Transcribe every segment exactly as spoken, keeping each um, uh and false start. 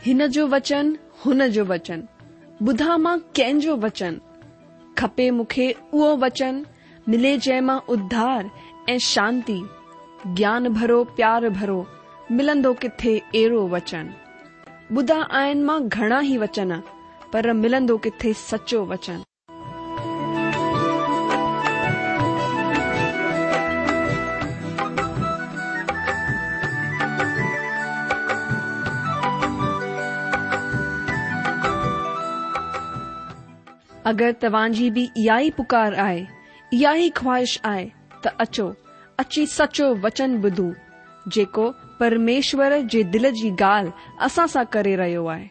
हिन जो वचन हुन जो वचन, ॿुधा मां कंहिंजो वचन, खपे मूंखे उहो वचन, मिले जंहिं मां उद्धार ऐं शांती, ज्ञान भरो प्यार भरो, मिलंदो किथे अहिड़ो वचन। ॿुधा आहिनि मां घणा ई वचन, पर मिलंदो किथे सचो वचन। अगरि तव्हांजी बि इहा ई पुकार आहे, इहा ई ख्वाहिश आहे, त अचो, अची सचो वचन ॿुधूं, जेको परमेश्वर जे दिल जी ॻाल्हि असां सां करे रहियो आहे।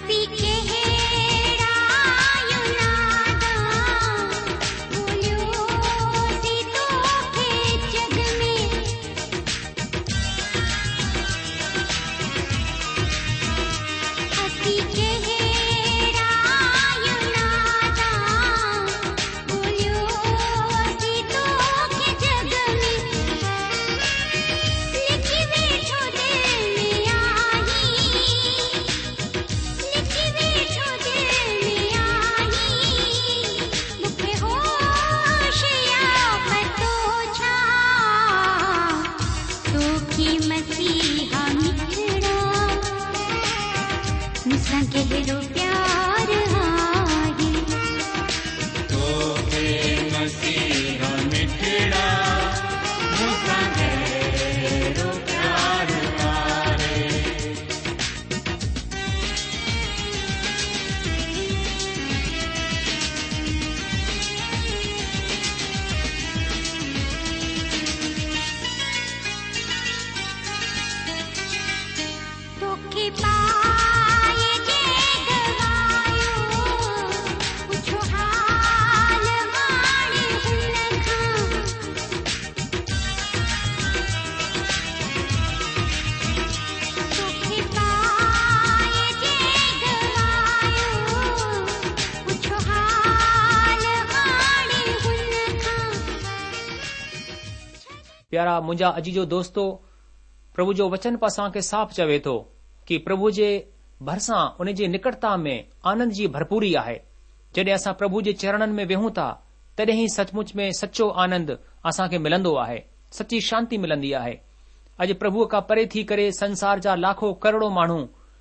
प्यारा मुंहिंजा अजीजो दोस्तो, प्रभु जो वचन असां खे साफ़ चवे थो कि प्रभु जे भरिसां उन जी निकटता में आनंद जी भरपूरी आहे। जॾहिं असां प्रभु जे चरणनि में वेहूं था तॾहिं ई सचमुच में सचो आनंद असां खे मिलंदो आहे, सची शांती मिलंदी आहे। अॼु प्रभुअ खां परे थी करे संसार जा लाखों करोड़ों माण्हू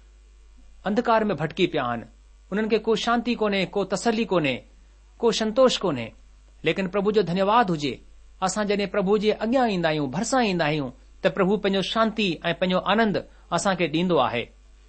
अंधकार में भटकी पिया आहिनि। उन्हनि खे को शांती कोन्हे, को तसली कोन्हे, को संतोष कोन्हे। लेकिन प्रभु जो धन्यवाद हुजे, असां जॾहिं प्रभु जे अॻियां ईंदा आहियूं, भरिसां ईंदा आहियूं, त प्रभु पंहिंजो शांती ऐं पंहिंजो आनंद असां खे ॾींदो आहे।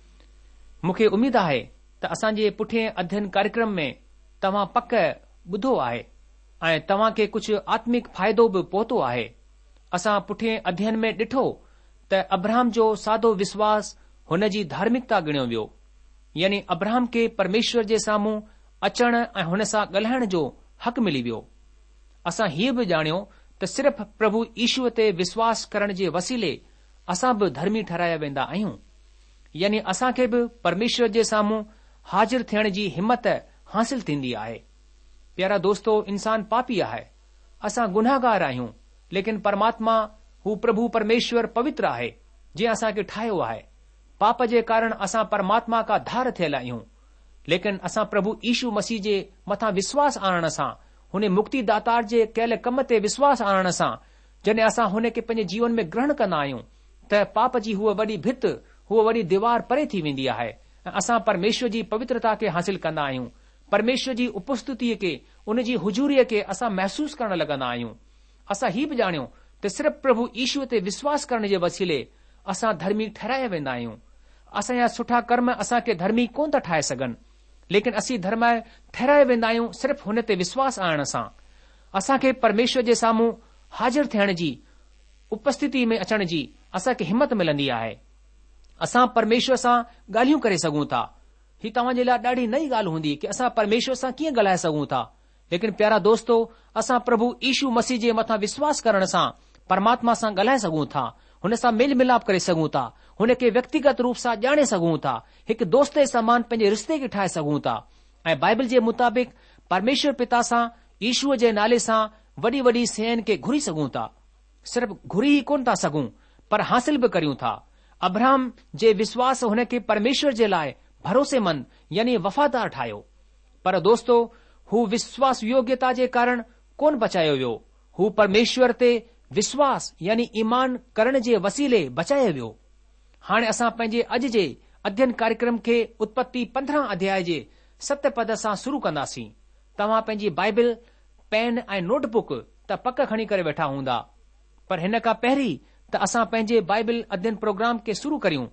मूंखे उमीद आहे त असांजे पुठिएं अध्ययन कार्यक्रम में तव्हां पक ॿुधो आहे ऐं तव्हां खे कुझु आत्मिक फ़ाइदो बि पहुतो आहे। असां पुठिएं अध्ययन में ॾिठो त अब्राहम जो सादो विश्वास हुन जी धार्मिकता ॻणियो वियो, यानी अब्राहम खे परमेश्वर जे साम्हूं अचण ऐं हुन सां ॻाल्हाइण जो हक़ मिली वियो। असां हीअ बि ॼाणियो त सिर्फ़ प्रभु ईश्वर ते विश्वास करण जे वसीले असां बि धर्मी ठहिराया वेंदा आहियूं, यानी असां खे बि परमेश्वर जे साम्हूं हाज़िर थियण जी हिम्मत हासिल थींदी आहे। प्यारा दोस्तो, इंसान पापी आहे, असां गुनाहगार आहियूं, लेकिन परमात्मा हू प्रभु परमेश्वर पवित्र आहे जंहिं असां खे ठाहियो आहे। पाप जे कारण असां परमात्मा खां धार थियल आहियूं, लेकिन असां प्रभु यीशु मसीह जे मथां विश्वास आणण सां, हुन मुक्तिदातार जे कयल कम ते विश्वास आणण सां, जॾहिं असां हुन खे पंहिंजे जीवन में ग्रहण कंदा आहियूं त पाप जी हूअ वॾी भित, हूअ वॾी दीवार परे थी वेंदी आहे ऐं असां परमेश्वर जी पवित्रता खे हासिल कंदा आहियूं। परमेश्वर जी उपस्थितीअ खे, उन जी हुजूरीअ खे असां महसूस करण लॻंदा आहियूं। असां हीउ बि ॼाणियो त सिर्फ़ प्रभु ईश्वर ते विश्वास करण जे वसीले असां धर्मी ठहिराया वेंदा आहियूं। असांजा सुठा कर्म असां खे धर्मी कोन था ठाहे सघनि, लेकिन असीं धर्म ठहिराए वेंदा आहियूं सिर्फ़ हुन ते विश्वास आणण सां। असां खे परमेश्वर जे साम्हूं हाज़िर थियण जी, उपस्थिति में अचण जी असां खे हिम्मत मिलंदी आहे। असां परमेश्वर सां ॻाल्हियूं करे सघूं था। ही तव्हां जे लाइ ॾाढी नई ॻाल्हि हूंदी कि असां परमेश्वर सां कीअं ॻाल्हाए सघूं था। लेकिन प्यारा दोस्तो, असां प्रभु यीशु मसीह जे मथां विश्वास करण सां परमात्मा सां ॻाल्हाए सघूं था, हुन सां मेल मिलाप करे सघूं था, हुन खे व्यक्तिगत रूप सां ॼाणे सघूं था, हिकु दोस्त जे समान पंहिंजे रिश्ते खे ठाहे सघूं था ऐं बाइबल जे मुताबिक़ परमेश्वर पिता सां, ईश्वर जे नाले सां वॾी वॾी शयुनि खे घुरी सघूं था। सिर्फ़ घुरी ई कोन था सघूं, पर हासिल बि करियूं था। अब्राहम जे विश्वास हुन खे परमेश्वर जे लाइ भरोसेमंद यानी वफ़ादार ठाहियो। पर दोस्तो, हू विश्वास योग्यता जे कारण कोन बचायो वियो, हू परमेश्वर ते विश्वास यानी ईमान करण जे वसीले बचायो वियो। हाणे असां पंहिंजे अॼु जे अध्ययन कार्यक्रम खे उत्पत्ति पंद्रहं अध्याय जे सत पद सां शुरू कंदासीं। तव्हां पंहिंजी बाइबल, पेन ऐं नोटबुक त पक खणी करे वेठा हूंदा, पर हिन खां पहिरीं त असां पंहिंजे बाइबल अध्ययन प्रोग्राम खे शुरू करियूं।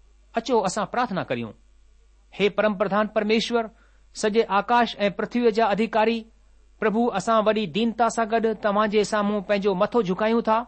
अचो असां प्रार्थना करियूं। हे परम प्रधान परमेश्वर, सॼे आकाश ऐं पृथ्वीअ जा अधिकारी, प्रभु, असां वॾी दीनता सां गॾु तव्हां जे साम्हूं पंहिंजो मथो झुकायूं था।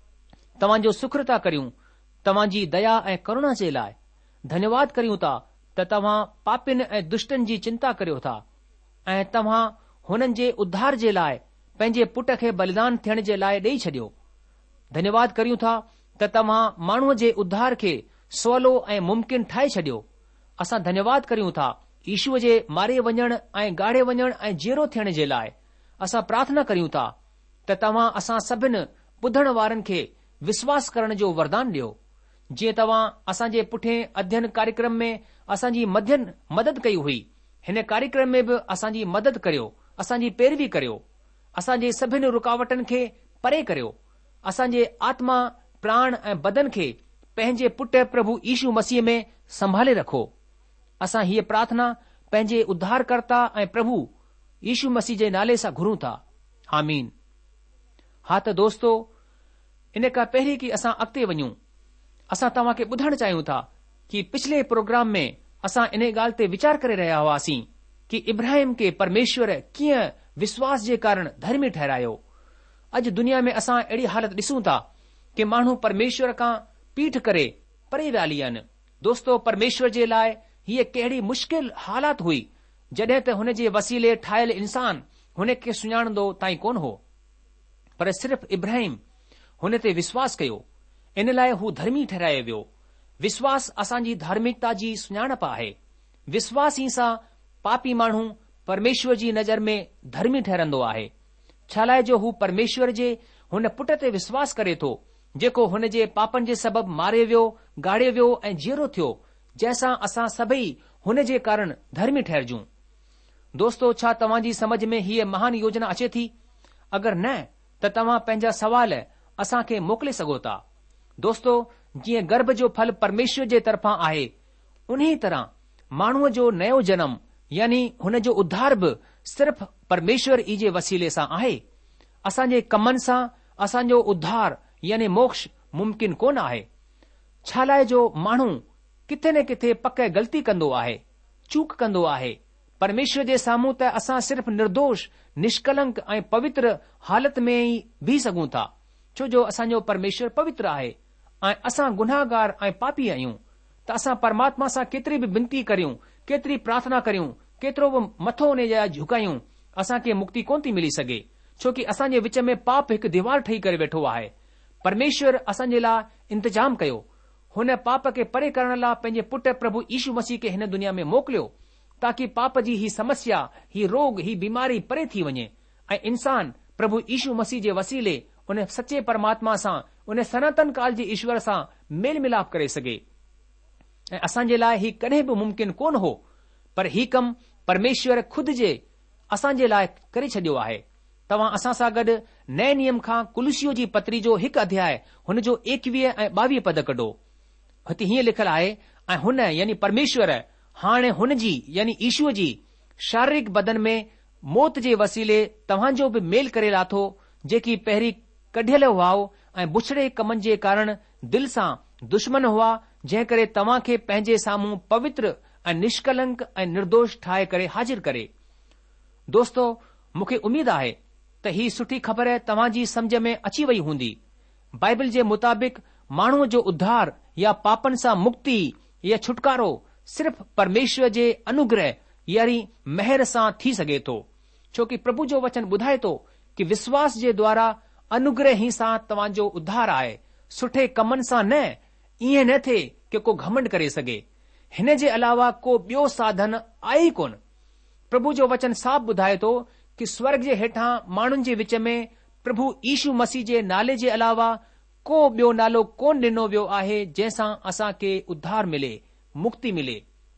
तव्हां जो शुक्र था करियूं, तव्हां जी दया ऐं करुणा जे लाइ धन्यवाद करियूं था त तव्हां पापिन ऐं दुष्टनि जी चिंता करियो था ऐं तव्हां हुननि जे उद्धार जे लाइ पंहिंजे पुट खे बलिदान थियण जे लाइ ॾेई छॾियो। धन्यवाद करियूं था त तव्हां माण्हूअ जे उद्धार खे सवलो ऐं मुमकिन ठाहे छॾियो। असां धन्यवाद करियूं था ईशूअ जे मारे वञण ऐं गाड़े वञण ऐं जीरो थियण जे लाइ। असां प्रार्थना करियूं था त तव्हां असां सभिनि ॿुधण वारनि खे विश्वास करण जो वरदान ॾियो। जीअं तव्हां असांजे पुठिएं अध्ययन कार्यक्रम में असांजी मध्यन मदद कई हुई, हिन कार्यक्रम में बि असांजी मदद करियो, असांजी पैरवी करियो, असांजे सभिनि रुकावटनि खे परे करियो, असांजे आत्मा प्राण ऐं बदन खे पंहिंजे पुट प्रभु यीशू मसीह में संभाले रखो। असां हीअ प्रार्थना पंहिंजे उद्धारकर्ता ऐं प्रभु यीशू मसीह जे नाले सां घुरूं था। आमीन। हा त दोस्तो, इन खां पहिरीं कि असां अॻिते वञूं, असां तव्हां खे ॿुधाइण चाहियूं था कि पिछले प्रोग्राम में असां इन ॻाल्हि ते वीचार करे रहिया हुआसीं कि इब्राहिम खे परमेश्वर कीअं विश्वास जे कारण धर्मी ठहिरायो। अॼु दुनिया में असां अहिड़ी हालत ॾिसूं था कि माण्हू परमेश्वर खां पीठ करे परे विया हली आहिनि। दोस्तो, परमेश्वर जे लाइ हीअ कहिड़ी मुश्किल हालात हुई जॾहिं त हुन जे वसीले ठाहियल इंसान हुन खे सुञाणंदो ताईं कोन हो, पर सिर्फ़ इब्राहिम हुन ते विश्वास कयो, इन लाइ हू धर्मी ठहिरायो वियो। विश्वास असांजी धार्मिकता जी सुञाणप आहे। विश्वास ई सां पापी माण्हू परमेश्वर जी नज़र में धर्मी ठहिरंदो आहे। छा लाइ जो हू परमेश्वर जे हुन पुट ते विश्वास करे थो जेको हुन जे पापनि जे सबबु मारे वियो, गाड़े वियो ऐं जीरो थियो, जंहिंसां असां सभई हुन जे कारण धर्मी ठहिरजूं। दोस्तो, छा तव्हांजी समझ में हीअ महान योजना अचे थी? अगरि न त तव्हां पंहिंजा सवाल असां खे मोकिले सघो था। दोस्तो, जीअं गर्भ जो फल परमेश्वर जे तरफ़ां आहे, उन्ही तरह माण्हूअ जो नयो जनम यानी हुन जो उद्धार बि सिर्फ़ परमेश्वर ई जे वसीले सां आहे। असांजे कमनि सां असांजो उद्धार यानी मोक्ष मुमकिन कोन आहे। छा लाइ जो माण्हू किथे न किथे पक ग़लती कंदो आहे, चूक कंदो आहे। परमेश्वर जे साम्हूं त असां सिर्फ़ निर्दोष, निष्कलंक ऐं पवित्र हालत में ई बीह सघूं था, छो जो असांजो परमेश्वर पवित्र आहे ऐं असां गुनाहगार ऐं पापी आहियूं। त असां परमात्मा सां केतिरी बि विनती करियूं, केतिरी प्रार्थना करियूं, केतिरो बि मथो उन जा झुकायूं, असांखे मुक्ति कोन थी मिली सघे, छो कि असांजे विच में पाप हिकु दीवार ठही करे वेठो आहे। परमेश्वर असांजे लाइ इंतजाम कयो, हुन पाप खे परे करण लाइ पंहिंजे पुट प्रभु यीशू मसीह खे हिन दुनिया में मोकिलियो, ताकि पाप जी ही समस्या, ही रोग, ही बीमारी परे थी वञे ऐं इंसान प्रभु यीशू मसीह जे वसीले उन सचे परमात्मा सां, उन सनातन काल जे ईश्वर सां मेल मिलाप करे सघे। ऐं असांजे लाइ ही कॾहिं बि मुमकिन कोन हो, पर ही कम परमेश्वर खुद जे असांजे लाइ करे छॾियो आहे। तव्हां असां सां गॾु नए नियम खां कुलुसियो जी पत्री जो हिकु अध्याय हुन जो एकवीह ऐं ॿावीह पद कढो। हिते हीअं लिखियलु आहे, ऐं हुन यानी परमेश्वर हाणे हुन जी यानी ईशूअ जी शारीरिक बदन में मौत जे वसीले तव्हांजो बि मेल करे लाथो, जेकी पहिरीं कढियल हुआ ऐं बुछड़े कमनि जे कारण दिल सां दुश्मन हुआ, जंहिं करे तव्हां खे पंहिंजे साम्हूं पवित्र ऐं निष्कलंक ऐं निर्दोष ठाहे करे हाजिर करे। दोस्तो, मूंखे उमीद आहे त ही सुठी ख़बर तव्हांजी सम्झ में अची वई हूंदी। बाइबल जे मुताबिक़ माण्हूअ जो उद्धार या पापनि सां मुक्ति या छुटकारो सिर्फ़ परमेश्वर जे अनुग्रह यानी महर सां थी सघे थो, छो कि प्रभु जो वचन ॿुधाए थो कि विश्वास जे द्वारा अनुग्रह ई सां तव्हांजो उद्धार आहे, सुठे कमनि सां न। ईअं न थिए कि को घमंड करे सघे। हिन जे अलावा को ॿियो साधन आहे ई कोन। प्रभु जो वचन साफ़ ॿुधाए थो कि स्वर्ग जे हेठां माण्हुनि जे विच में प्रभु यीशू मसीह जे नाले जे अलावा को ॿियो नालो कोन ॾिनो वियो आहे जंहिंसां असां खे उद्धार मिले, मुक्ति मिले।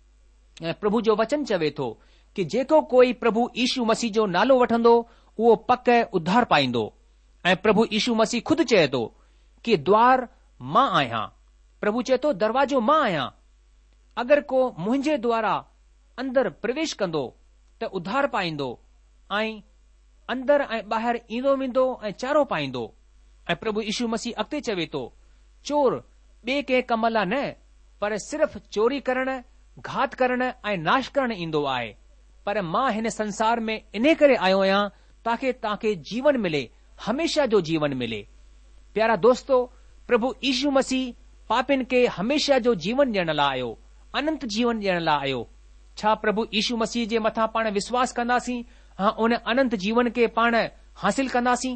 ऐं प्रभु जो वचन चवे थो कि जेको कोई प्रभु यीशू मसीह जो नालो वठंदो उहो पक उद्धार पाईंदो। ऐं प्रभु यीशू मसीह खुद चए थो कि द्वार मां आहियां। प्रभु चए थो दरवाजो मां आहियां। अगरि को मुंहिंजे द्वारा अंदर प्रवेश कंदो त उद्धार पाईंदो ऐं अंदर ऐं ॿाहिरि ईंदो वेंदो ऐं चारो पाईंदो। ऐं प्रभु यीशू मसीह अॻिते चवे थो, चोर ॿिए कंहिं कम लाइ न, पर सिर्फ़ चोरी करण, घात करण ऐं नाश करण ईंदो आहे। पर मां हिन संसार में इन करे आयो आहियां ताकि तव्हांखे जीवन मिले, हमेशा जो जीवन मिले। प्यारा दोस्तो, प्रभु यीशू मसीह पापिन खे हमेशा जो जीवन ॾियण लाइ आयो अनंत जीवन ॾियण लाइ आयो। छा प्रभु यीशु मसीह जे मथां पाण विश्वास कंदासीं? हा, उन अनंत जीवन खे पाण हासिल कंदासीं।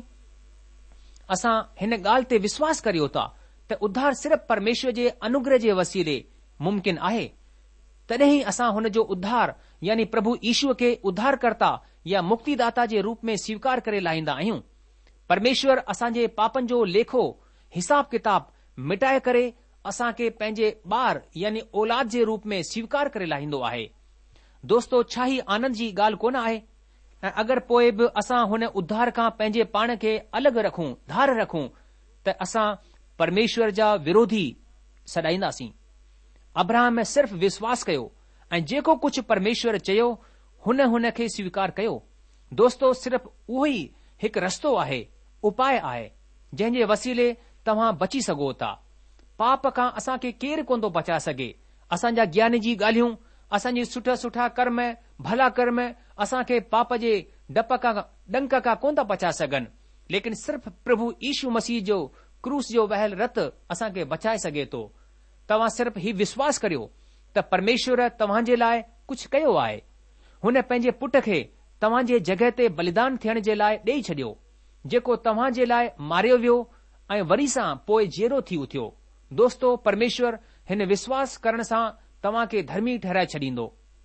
असां हिन ॻाल्हि ते विश्वास करियो था त उद्धार सिर्फ़ परमेश्वर जे अनुग्रह जे वसीले मुमकिन आहे। तॾहिं ई असां हुन जो उद्धार यानी प्रभु यीशुअ खे उद्धारकर्ता या मुक्तिदाता जे रूप में स्वीकार करे लाहींदा आहियूं। परमेश्वर असांजे पापनि जो लेखो हिसाब किताब मिटाए करे असां खे पंहिंजे ॿार यानी औलाद जे रूप में स्वीकार करे लाहींदो आहे। दोस्तो, छा ही आनंद जी ॻाल्हि कोन आहे? ऐं अगरि पोइ बि असां हुन उद्धार खां पंहिंजे पाण खे अलॻि रखूं, धार रखूं, त असां परमेश्वर जा विरोधी सॾाईंदासीं। अब्राहम सिर्फ़ विश्वास कयो ऐं जेको कुझु परमेश्वर चयो हुन हुन खे स्वीकार कयो। दोस्तो, सिर्फ़ उहो ई हिकु रस्तो आहे, उपाय आहे, जंहिं जे वसीले तव्हां बची सघो था। पाप खां असां खे केरु कोन थो बचाए सघे। असांजा ज्ञान जी ॻाल्हियूं, असांजी सुठा सुठा कर्म, भला कर्म असां खे पाप जे डप खां डंक खां कोन था बचाए सघनि। लेकिन सिर्फ़ प्रभु यीशु मसीह जो क्रूस जो वहियल रत असां खे बचाए सघे थो। तव्हां सिर्फ़ ही विश्वास करियो त परमेश्वर तव्हां जे लाइ कुझु कयो आहे। हुन पंहिंजे पुट खे तव्हां जे जॻहि ते बलिदान थियण जे लाइ ॾेई छॾियो, जेको तव्हां जे लाइ मारियो वियो ऐं वरी सां पोइ जीरो थी उथियो। दोस्तो, परमेश्वर हिन विश्वास करण सां तव्हां खे धर्मी ठहिराए छॾींदो।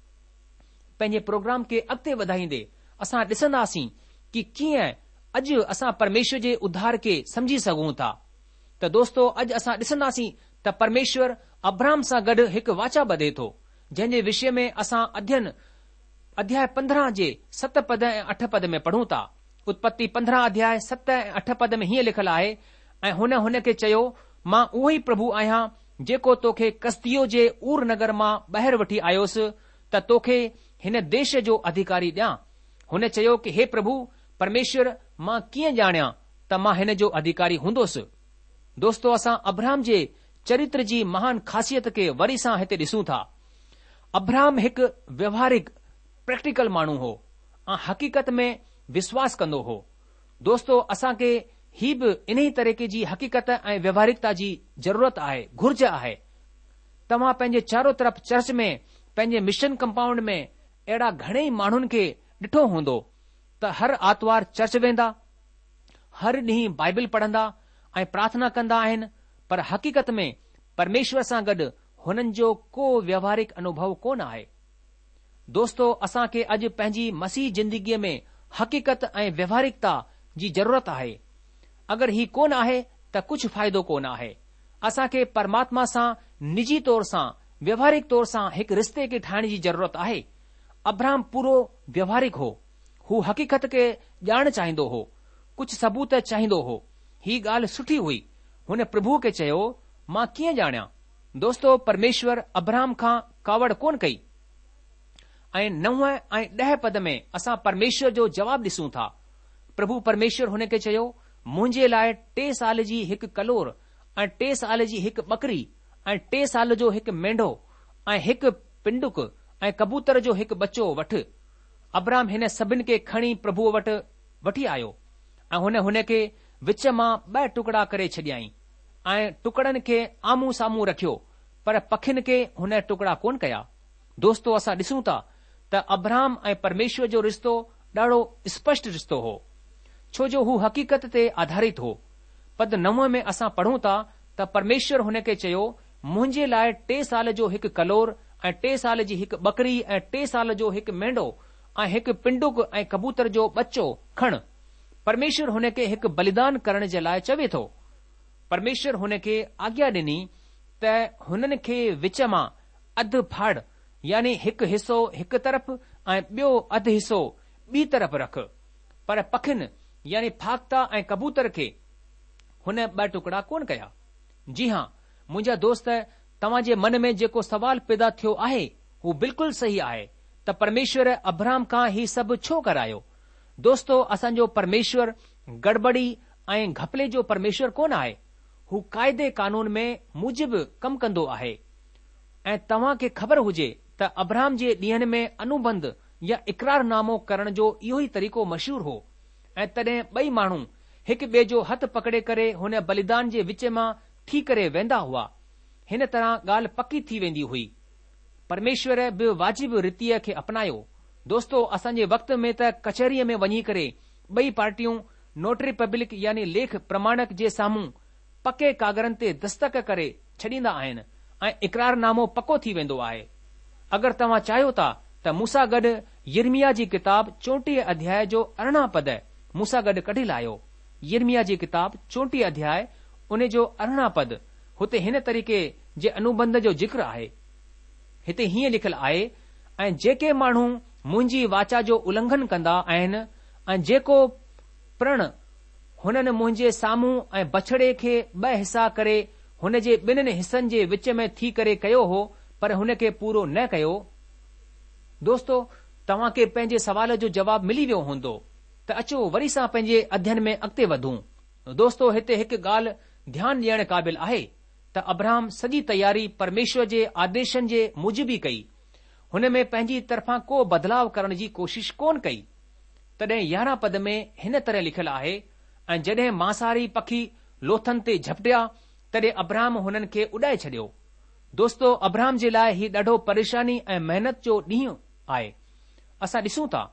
पंहिंजे प्रोग्राम खे अॻिते वधाईंदे असां ॾिसंदासीं कि कीअं अॼु असां परमेश्वर जे उद्धार खे समझी सघूं था। त दोस्तो, अॼु असां ॾिसंदासीं त परमेश्वर अब्राहम सां गॾु हिकु वाचा ॿधे थो, जंहिं जे विषय में असां अध्ययन अध्याय पंद्रहं जे सत पद ऐं अठ पद में पढ़ूं था। उत्पत्ति पंद्रहं अध्याय सत ऐं अठ पद में हीअं लिखियलु आहे, ऐं हुन हुन खे चयो, मां उहो ई प्रभु आहियां जेको तोखे कसदियो जे ऊर नगर मां ॿाहिरि वठी आयोसि त तोखे हिन देश जो अधिकारी ॾियां। हुन चयो कि हे प्रभु परमेश्वर, मां कीअं ॼाणियां त मां हिन जो अधिकारी हूंदुसि। दोस्तो, असां अब्राहम जे चरित्र जी महान ख़ासियत खे वरी सां हिते ॾिसूं था। अब्राहम हिकु व्यवहारिक प्रैक्टिकल माण्हू हो ऐं हक़ीक़त में विश्वास कंदो हो। दोस्तो, असां खे ही बि इन ई तरीक़े जी हक़ीक़त ऐं व्यवहारिकता जी ज़रूरत आहे, घुर्ज आहे। तव्हां पंहिंजे चारो तरफ़ चर्च में, पंहिंजे मिशन कंपाउंड में अहिड़ा घणेई माण्हुनि खे ॾिठो हूंदो त हर आर्तवार चर्च वेंदा, हर ॾींहुं बाइबल पढ़ंदा ऐं प्रार्थना कंदा आहिनि, पर हक़ीक़त में परमेश्वर सां गॾु हुननि जो को व्यवहारिक अनुभव कोन आहे। दोस्तो, असां खे अॼु पंहिंजी मसीह ज़िंदगीअ में हक़ीक़त ऐं व्यवहारिकता जी ज़रूरत आहे। अगरि ही कोन आहे त कुझु फ़ाइदो कोन आहे। असां खे परमात्मा सां निजी तौर सां, व्यवहारिक तौर सां हिकु रिश्ते खे ठाहिण जी ज़रूरत आहे। अब्राहम पूरो व्यवहारिक हो। हू हक़ीक़त खे ॼाण चाहींदो हो, कुझु सबूत चाहींदो हो। ही ॻाल्हि सुठी हुई। हुन प्रभु खे चयो, मां कीअं ॼाणियां? दोस्तो, परमेश्वर अब्राहम खां कावड़ कोन कई। ऐं नव ऐं ॾह पद में असां परमेश्वर जो जवाबु ॾिसूं था। प्रभु परमेश्वर हुन खे चयो, मुंहिंजे लाइ टे साल जी हिकु कलोर ऐं टे साल जी हिकु ॿकरी ऐं टे साल जो हिकु मेंढो ऐं हिकु पिंडुक ऐं कबूतर जो हिकु बचो वठि। अब्राहम हिन सभिनि खे खणी प्रभु वटि वठी आयो ऐं हुन हुन खे विच मां ॿ टुकड़ा करे छॾियईं ऐं टुकड़नि खे आम्हूं साम्हूं रखियो, पर पखियुनि खे हुन टुकड़ा कोन कया। दोस्तो, असां ॾिसूं था त अब्राहम ऐं परमेश्वर जो रिश्तो ॾाढो स्पष्ट रिश्तो हो, छो जो हू हक़ीक़त ते आधारित हो। पद नव में असां पढ़ूं था त परमेश्वर हुन खे चयो, मुंहिंजे लाइ टे साल जो हिकु कलोर ऐं टे साल जी हिकु ॿकरी ऐं टे साल जो हिकु मेंढो ऐं हिकु पिंडुक ऐं कबूतर जो बच्चो खण। परमेश्वर हुन खे हिकु बलिदान करण जे लाइ चवे थो। परमेश्वर हुन खे आज्ञा ॾिनी त हुननि खे विच मां अधु फाड़ यानी हिकु हिसो हिकु तरफ़ ऐं ॿियो अधु हिसो ॿी तरफ़ रख, पर पखियुनि यानी फाख्ता ऐं कबूतर खे हुन ॿ टुकड़ा कोन कया। जी हां, मुंहिंजा दोस्त, तव्हां जे मन में जेको सवाल पैदा थियो आहे हू बिल्कुलु सही आहे त परमेश्वर अब्राहम खां ही सभु छो करायो। दोस्तो, असांजो परमेश्वर गड़बड़ी ऐं घपले जो परमेश्वर कोन आहे। हू क़ाइदे कानून में मूजिबि कमु कंदो आहे। ऐं तव्हां खे ख़बर हुजे त अब्राहम जे ॾींहनि में अनुबंध या इक़रारनामो करण जो इहो ई तरीक़ो मशहूर हो। ऐं तॾहिं ॿई माण्हू हिकु ॿिए जो हथ पकड़े करे हुन बलिदान जे विच मां थी करे वेंदा हुआ। हिन तरह ॻाल्हि पकी थी वेंदी हुई। परमेश्वर बि वाजिब रीतीअ खे अपनायो। दोस्तो, असांजे वक़्त में त कचहरीअ में वञी करे ॿई पार्टियूं नोटरी पब्लिक यानी लेख प्रमाणक जे साम्हूं पके कागरनि ते दस्तक करे छॾींदा आहिनि ऐं इक़रारनामो पको थी वेंदो आहे। अगरि तव्हां चाहियो था त मूंसां गॾु यिर्मिया जी किताब चोटीह अध्याय जो अरिड़हं पद मूंसां गॾु कढी लाहियो। यिर्मिया जी किताब चोटीह अध्याय उन जो अरिड़हं पद, हुते हिन तरीक़े जे अनुबंध जो जिक्र आहे। हिते हीअं लिखियलु आहे, ऐं जेके माण्हू मुंहिंजी वाचा जो उल्लंघन कंदा आहिनि ऐं जेको प्रण हुननि मुंहिंजे साम्हूं ऐं बछड़े खे ॿ हिसा करे हुन जे ॿिन्हिनि हिसनि जे विच में थी करे कयो हो, पर हुन खे पूरो न कयो। दोस्तो, तव्हां खे पंहिंजे सवाल जो जवाब मिली वियो हूंदो त अचो वरी सां पंहिंजे अध्ययन में अॻिते वधूं। दोस्तो, हिते हिकु ॻाल्हि ध्यानु ॾियण क़ाबिल आहे त अब्राहम सॼी तयारी परमेश्वर जे आदेशनि जे मूजिबि कई। हुन में पंहिंजी तरफ़ां को बदलाव करण जी कोशिश कोन कई। तॾहिं यारहं पद में हिन तरह लिखियलु आहे, ऐं जॾहिं मांसाहारी पखी लोथनि ते झपटिया तॾहिं अब्राहम हुननि खे उॾाए छॾियो। दोस्तो, अब्राहम जे लाइ ही ॾाढो परेशानी ऐं महिनत जो ॾींहुं आहे। असां ॾिसूं था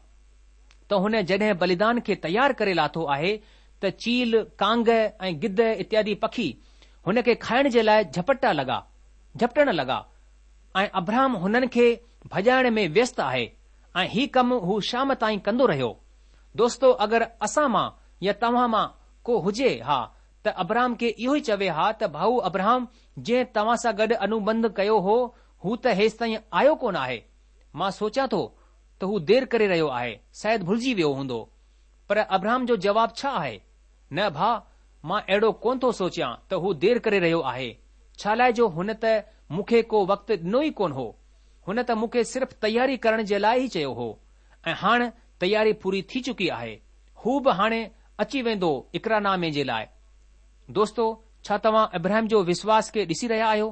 त हुन जॾहिं बलिदान खे तयार करे लाथो आहे त चील, कांग ऐं गिद्ध इत्यादि पखी हुन खे खाइण जे लाइ झपटा लॻा झपटण लॻा ऐं अब्राहम हुननि खे भॼाइण में व्यस्त आहे ऐं ही कमु हू शाम ताईं कंदो रहियो। दोस्तो, अगरि असां मां या तव्हां मां को हुजे हा त अब्राहम खे इहो ई चवे हा त भाऊ अब्राहम, जंहिं तव्हां सां गॾु अनुबंध कयो हो हू त हेसि ताईं आयो कोन आहे। मां सोचियां थो त हू देर करे रहियो आहे, शायदि भुलिजी वियो हूंदो। पर अब्राहम जो जवाब छा आहे? न भा, मां अहिड़ो कोन थो सोचियां त हू देर करे रहियो आहे। छा लाइ जो हुन त मूंखे को वक़्तु ॾिनो ई कोन हो। हुन त मूंखे सिर्फ़ तयारी करण जे लाइ ई चयो हो ऐं हाणे तयारी पूरी थी चुकी आहे। हू बि हाणे अची वेंदो इक़रारनामे जे लाइ। दोस्तो, छा तव्हां अब्राहम जो विश्वास खे ॾिसी रहिया आहियो?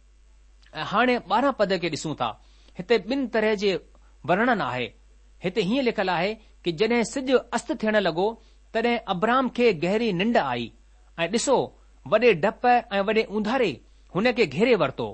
ऐं हाणे ॿारहं पद खे ॾिसूं था। हिते ॿिनि तरह जे वर्णन आहे। हिते हीअं लिखियलु आहे कि जॾहिं सिॼु अस्त थियण लॻो तॾहिं अब्राहम खे गहरी निंड आई ऐं ॾिसो वॾे डप ऐं वॾे ऊंधारे हुन खे घेरे वरितो।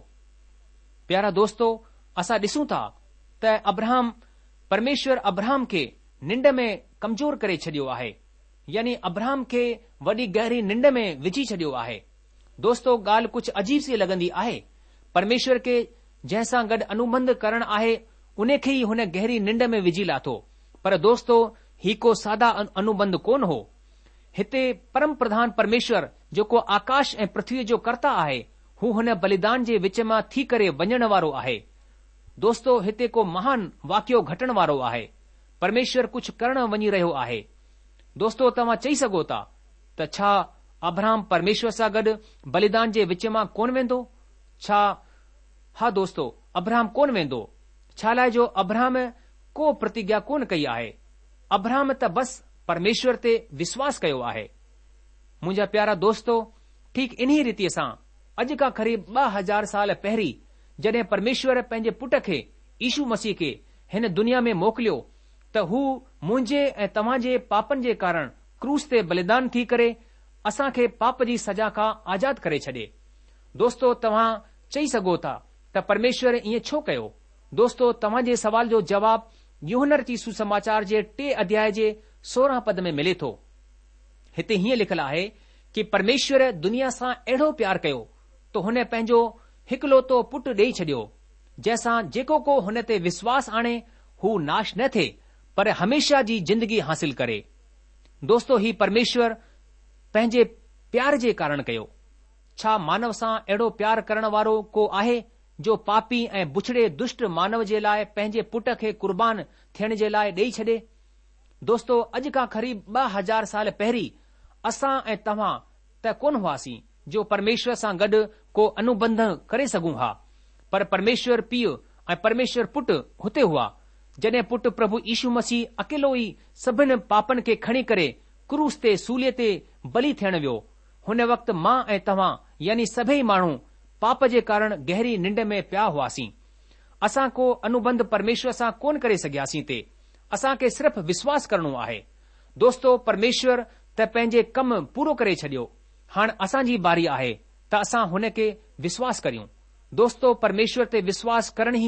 प्यारा दोस्तो, असां ॾिसूं था त अब्राहम परमेश्वर अब्राहम खे निंड में कमज़ोर करे छॾियो आहे, यानी अब्राहम खे वॾी गहरी निंड में विझी छॾियो आहे। दोस्तो, ॻाल्हि कुझु अजीब सी लॻंदी आहे। परमेश्वर खे जंहिंसां गॾु अनुबंध करणु आहे उन खे ई हुन गहरी निंड में विझी लाथो। पर दोस्तो, ही को सादा अनुबंध कोन हो। हिते परम प्रधान परमेश्वर जेको आकाश ऐं पृथ्वी जो कर्ता आहे, हू हुन बलिदान जे विच मां थी करे वञण वारो आहे। दोस्तो, हिते को महान वाक़ियो घटण वारो आहे। परमेश्वर कुझु करण वञी रहियो आहे। दोस्तो, तव्हां चई सघो था त छा अब्राहम परमेश्वर सां गॾु बलिदान जे विच मां कोन वेंदो? छा हा दोस्तो, अब्राहम कोन वेंदो। छा लाइ जो अब्राहम को प्रतिज्ञा कोन कई आहे। अब्राहम त बस परमेश्वर ते विश्वास कयो आहे। मुंहिंजा प्यारा दोस्तो, ठीक इन्ही रीतिअ सां अॼु खां क़रीब ॿ हज़ार साल पहिरीं जॾहिं परमेश्वर पंहिंजे पुट खे यीशू मसीह खे हिन दुनिया में मोकिलियो त हू मुंहिंजे ऐं तव्हां जे पापनि जे कारण क्रूस ते बलिदान थी करे असां खे पाप जी सजा खां आज़ाद करे छॾे। दोस्तो, तव्हां चई सघो था त परमेश्वर ईअं छो कयो। दोस्तो, तव्हां जे सवाल जो जवाब यूहन्ना जी सुसमाचार जे टे अध्याय जे सोरहं पद में मिले थो। हिते हीअं लिखियलु आहे कि परमेश्वर दुनिया सां अहिड़ो प्यार कयो त हुन पंहिंजो हिकलोतो पुटु ॾेई छॾियो, जंहिंसां जेको को हुन ते विश्वास आणे हू नाश न थिए पर हमेशा जी जिंदगी हासिल करे। दोस्तो, ही परमेश्वर पंहिंजे प्यार जे कारण कयो। छा मानव सां अहिड़ो प्यार करण वारो को आहे जो पापी ऐं बुछड़े दुष्ट मानव जे लाइ पंहिंजे पुट खे कुर्बान थियण जे लाइ ॾेई छॾे? दोस्तो, अॼु खां क़रीब ॿ हज़ार साल पहिरीं असां ऐं तव्हां त कोन हुआसीं जो परमेश्वर सां गॾु को अनुबंध करे सघूं हा, पर परमेश्वर पीउ ऐं परमेश्वर पुटु हुते हुआ। जॾहिं पुटु प्रभु यीशू मसीह अकेलो ई सभिनि पापनि खे खणी करे क्रूस ते सूलीअ ते बलि थियण वियो, हुन वक़्तु मां ऐं तव्हां यानी सभई माण्हू पाप जे कारण गहरी निंड में पिया हुआसीं। असां को अनुबंध परमेश्वर सां कोन करे सघियासीं। ते असां खे सिर्फ़ विश्वास करणो आहे। दोस्तो, परमेश्वर त पंहिंजे कम पूरो करे छॾियो। हाणे असांजी बारी आहे त असां हुन खे विश्वास करियूं। दोस्तो, परमेश्वर ते विश्वास करण ई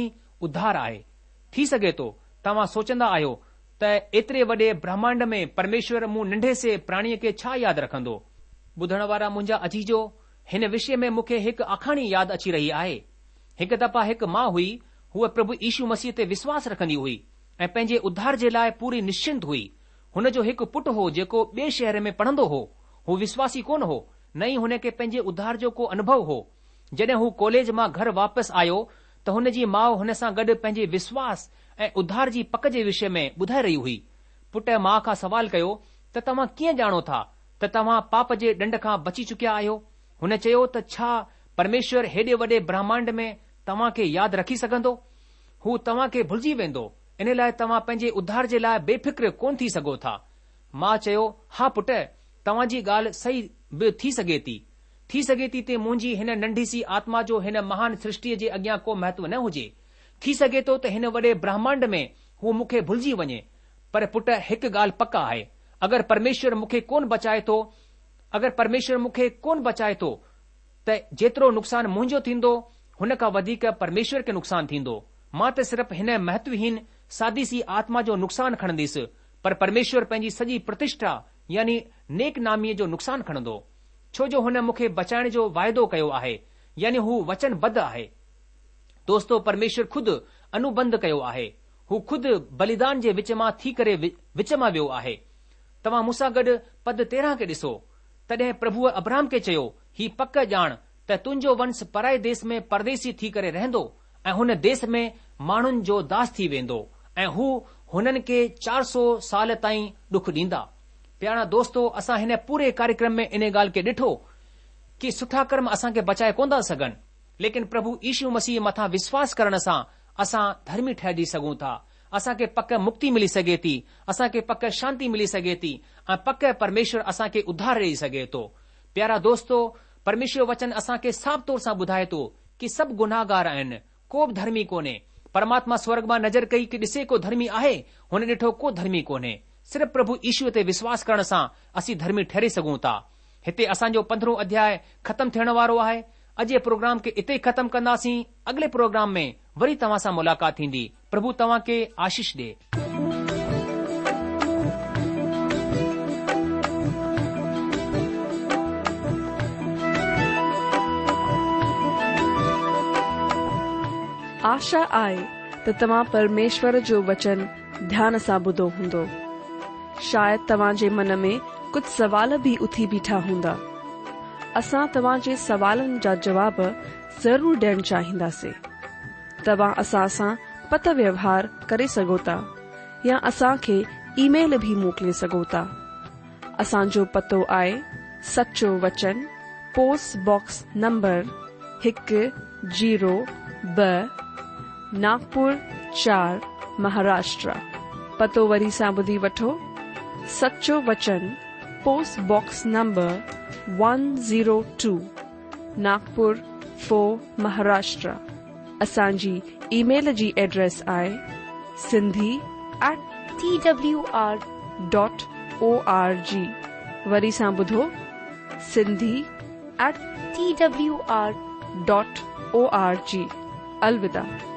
उद्धार आहे। थी सघे थो तव्हां सोचंदा आहियो त एतिरे वॾे ब्रह्मांड में परमेश्वर मूं नंढे से प्राणीअ खे छा यादि रखंदो। ॿुधण वारा मुंहिंजा अजीजो, हिन विषय में मूंखे हिकु आखाणी यादि अची रही आहे। हिकु दफ़ा हिकु माउ हुई, हूअ प्रभु यीशू मसीह ते विश्वास रखंदी हुई ऐं पंहिंजे उद्धार जे लाइ पूरी निश्चिंत हुई। हुन जो हिकु पुटु हो जेको ॿिए शहर में पढ़ंदो हो। हू विश्वासी कोन हो, न ई हुन खे पंहिंजे उद्धार जो को अनुभव हो। जॾहिं हू कॉलेज मां घर वापसि आयो त हुन जी माउ हुन सां गॾु पंहिंजे विश्वास ऐं उद्धार जी पक जे विषय में ॿुधाए रही हुई। पुट माउ खां सवाल कयो त तव्हां कीअं ॼाणो था त तव्हां पाप जे ॾंड खां बची चुकिया आहियो। हुन चयो त छा परमेश्वर हेॾे वॾे ब्रह्मांड में तव्हां खे यादि रखी सघंदो? हू तव्हां खे भुलिजी वेंदो। इन लाइ तव्हां पंहिंजे उद्धार जे लाइ बेफ़िक्र कोन थी सघो था। मां चयो, हा पुट, तव्हां जी ॻाल्हि सही बि थी सघे थी थी सघे थी त मुंहिंजी हिन नंढी सी आत्मा जो हिन महान सृष्टिअ जे अॻियां को महत्व न हुजे। थी सघे थो त हिन वॾे ब्रह्मांड में हू मूंखे भुलिजी वञे। पर पुट, हिकु ॻाल्हि पक आहे, अगरि परमेश्वर मूंखे कोन बचाए थो अगरि परमेश्वर मूंखे कोन बचाए थो त जेतिरो नुक़सानु मुंहिंजो थींदो हुन खां वधीक परमेश्वर खे नुक़सानु थींदो। मां त सिर्फ़ हिन महत्वहीन सादी सी आत्मा जो नुक़सानु खणंदुसि, पर परमेश्वर पंहिंजी सॼी प्रतिष्ठा यानी नेक नामीअ जो नुक़सानु खणंदो, छो जो हुन मूंखे बचाइण जो वाइदो कयो आहे, यानी हू वचनबद्ध आहे। दोस्तो, परमेश्वर खुदि अनुबंध कयो आहे। हू खुदि बलिदान जे विच मां थी करे विच मां वियो आहे। तव्हां मूंसां गॾु पद तेरहं खे ॾिसो। तॾहिं प्रभुअ अब्राहम खे चयो, ही पक ॼाण त तुंहिंजो वंश पराए देश में परदेसी थी करे रहंदो ऐं हुन देश में माण्हुनि जो दास थी वेंदो ऐं हू हुननि खे चार सौ साल ताईं ॾुख ॾींदा। प्यारा दोस्तो, असां हिन पूरे कार्यक्रम में इन ॻाल्हि खे ॾिठो कि सुठा कर्म असांखे बचाए कोन था सघनि, लेकिन प्रभु यीशू मसीह मथां विश्वास करण सां असां धर्मी ठहिजी सघूं था। असांखे पक मुक्ति मिली सघे थी, असांखे पक शांती मिली सघे थी ऐं पक परमेश्वर असांखे उद्धार ॾेई सघे थो। प्यारा दोस्तो, परमेश्वर वचन असांखे साफ़ तौर सां ॿुधाए थो कि सभु गुनाहगार आहिनि, को बि धर्मी कोन्हे। परमात्मा स्वर्ग मां नज़र कई कि ॾिसे को धर्मी आहे, हुन ॾिठो को धर्मी कोन्हे। सिर्फ़ प्रभु यीशू ते विश्वास करण सां असीं धर्मी ठहरे सघूं था। हिते असांजो पंद्रहों अध्याय ख़तमु थियण वारो आहे। अॼु जे प्रोग्राम खे इते ख़तमु कंदासीं। अॻिले प्रोग्राम में वरी तव्हां सां मुलाक़ात थींदी। प्रभु तव्हां खे आशीष ॾे। आशा आहे त तव्हां परमेश्वर जो वचन ध्यान सां ॿुधो हूंदो। शायदि तव्हां जे मन में कुझु सवाल बि उथी बीठा हूंदा। असां तव्हां जे सवालनि जा जवाब ज़रूर ॾियणु चाहींदासीं। तव्हां असां सां पत व्यवहार करे सघो था या असां खे ईमेल भी मोकिले सघो था। असांजो पतो आहे सचो वचन, पोस्ट बॉक्स नंबर हिकु जीरो ब नागपुर चार, महाराष्ट्र। पतो वरी सां ॿुधी वठो। सचो वचन, post box number one zero two, Nagpur four, Maharashtra. असांजी ईमेल जी एड्रेस आहे Sindhi at T W R dot O R G. वरी सां ॿुधो, Sindhi at T W R dot O R G. अलविदा।